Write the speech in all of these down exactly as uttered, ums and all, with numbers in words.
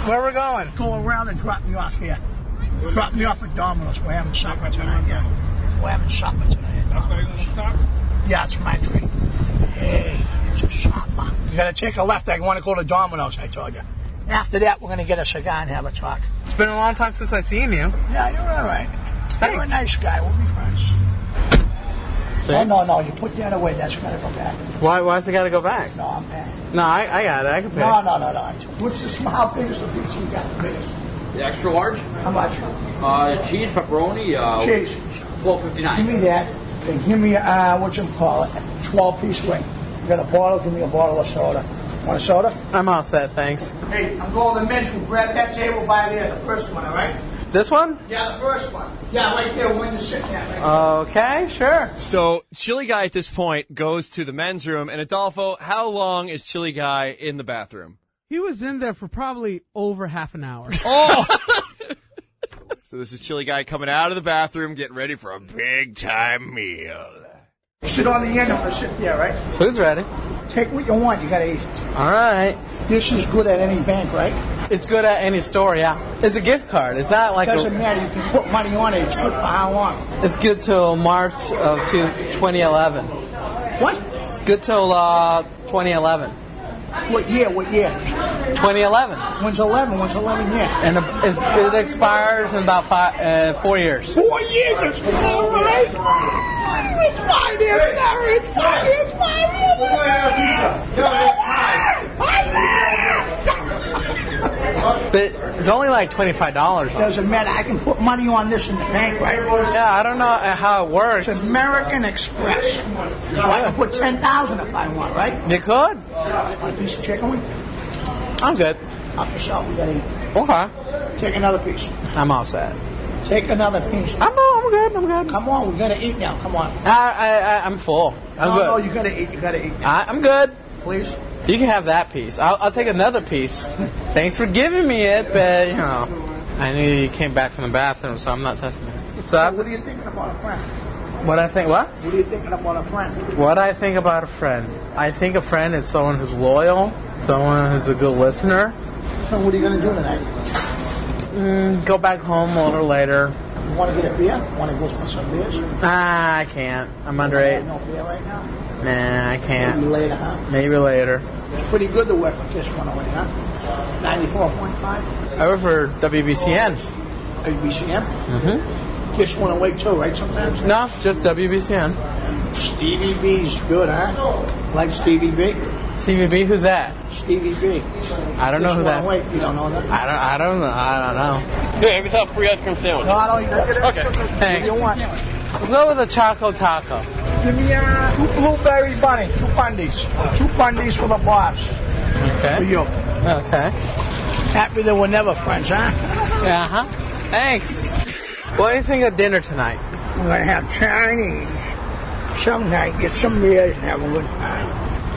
Where we going? Go around and drop me off here. Drop me off at Domino's. We're having supper tonight, yeah. We're having supper tonight. That's where you're going to stop? Yeah, it's my dream. Hey, it's a supper. You gotta take a left. I want to go to Domino's, I told you. After that, we're gonna get a cigar and have a talk. It's been a long time since I've seen you. Yeah, you're all right. Thanks. You're a nice guy. We'll be friends. See? Oh, no, no. You put that away. That's gotta go back. Why? Why's it got to go back? No, I'm paying. No, I, I got it. I can pay. No, no, no, no. What's the small? How big is the pizza you got? The biggest? The extra large? How much? Uh, cheese, pepperoni. Uh, Cheese. twelve fifty nine. Give me that. And give me, uh, what you call it, twelve piece wing. You got a bottle? Give me a bottle of soda. Want a soda? I'm all set, thanks. Hey, I'm going to the men's room. Grab that table by there, the first one, all right? This one? Yeah, the first one. Yeah, right there, when you're sitting at. Right Okay, sure. So, Chili Guy at this point goes to the men's room, and Adolfo, how long is Chili Guy in the bathroom? He was in there for probably over half an hour. Oh! So this is Chili Guy coming out of the bathroom, getting ready for a big-time meal. Sit on the end, I'm going to sit there, right? Who's ready? Take what you want, you got to eat. All right. This is good at any bank, right? It's good at any store, yeah. It's a gift card. It's not like Doesn't a, matter, you can put money on it. It's good for how long? It's good till March of twenty eleven. What? It's good till uh, twenty eleven. What year, what year? twenty eleven. When's eleven? When's eleven year? And it's, it expires in about five, uh, four years. Four years? It's all right. It's five years now. It's five years, five But it's only like twenty-five dollars. Doesn't matter. I can put money on this in the bank, right? Yeah, I don't know how it works. It's American Express. So I can put ten thousand if I want, right? You could. Want a piece of chicken wing? I'm good. Help yourself. We gotta eat. Okay. Take another piece. I'm all set. Take another piece. I'm, I'm good. I'm good. Come on, we gotta eat now. Come on. I, I, I, I'm full. I'm no, good. no, you gotta eat. You gotta eat. I, I'm good. Please. You can have that piece. I'll, I'll take another piece. Thanks for giving me it, but, you know, I knew you came back from the bathroom, so I'm not touching it. So what are you thinking about a friend? What I think, what? What are you thinking about a friend? What I think about a friend? I think a friend is someone who's loyal, someone who's a good listener. So what are you going to do tonight? Mm, go back home a little later. You want to get a beer? Want to go for some beers? Ah, I can't. I'm underage. No beer right now? Nah, I can't. Maybe later, huh? Maybe later. It's pretty good to work with Kiss one oh eight, huh? ninety-four point five? I work for W B C N. W B C N? Mm-hmm. Kiss one oh eight too, right, sometimes? No, just W B C N. Stevie B's good, huh? Like Stevie B? Stevie B, who's that? Stevie B. I don't know who that is. You don't know that? I don't, I don't know. I don't know. Hey, have yourself a free ice cream sandwich. No, I don't eat that. Okay. What Thanks. do you want? Let's go with a Choco Taco. Give me uh, two blueberry bunny, two bundies. Two bundies for the boss. Okay. For you. Okay. Happy that we're never friends, huh? Uh-huh. Thanks. What do you think of dinner tonight? We're going to have Chinese. Some night, get some beers and have a good time.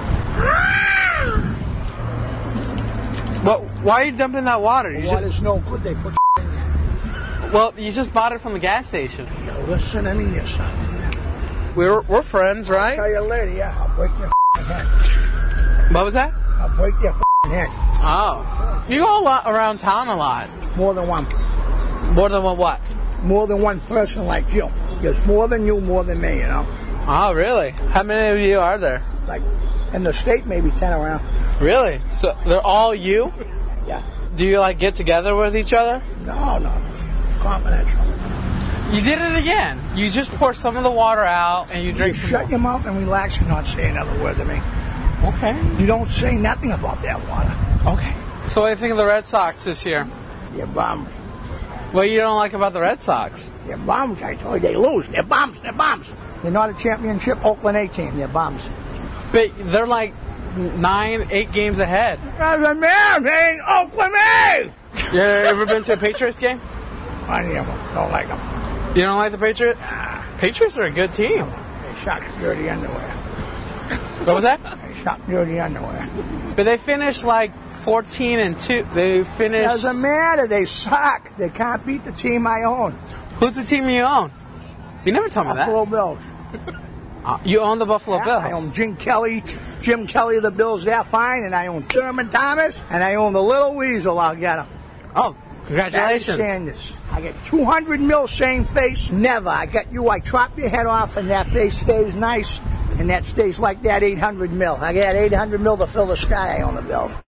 Well, why are you dumping that water? You The water's just, no good. They put in there. well, you just bought it from the gas station. Yo, listen to me, son. We're we're friends, right? I'll tell you later, yeah. I'll break your head. What was that? I'll break your head. Oh. You go a lot around town a lot. More than one. More than one what? More than one person like you. There's more than you, more than me, you know. Oh, really? How many of you are there? Like, in the state, maybe ten around. Really? So they're all you? Yeah. Do you, like, get together with each other? No, no. Confidential. You did it again. You just pour some of the water out and you drink You some shut more. your mouth and relax and not say another word to me. Okay. You don't say nothing about that water. Okay. So what do you think of the Red Sox this year? You're bums. What you don't like about the Red Sox? They're bums. I told you, they lose. They're bums. They're bums. They're not a championship Oakland A team. They're bums. But they're like nine, eight games ahead. Doesn't matter. They ain't Oakland A. You ever been to a Patriots game? I never don't like them. You don't like the Patriots? Nah. Patriots are a good team. They shot dirty underwear. What was that? They shot dirty underwear. But they finished like fourteen and two. They finished. Doesn't matter. They suck. They can't beat the team I own. Who's the team you own? You never told me that. Buffalo Bills. Uh, you own the Buffalo Yeah, Bills. I own Jim Kelly, Jim Kelly of the Bills. They're fine, and I own Thurman Thomas, and I own the little weasel. I'll get him. Oh, Barry congratulations. Sanders. I get two hundred mil same face. Never. I got you. I chop your head off, and that face stays nice, and that stays like that eight hundred mil. I got eight hundred mil to fill the sky on the bill.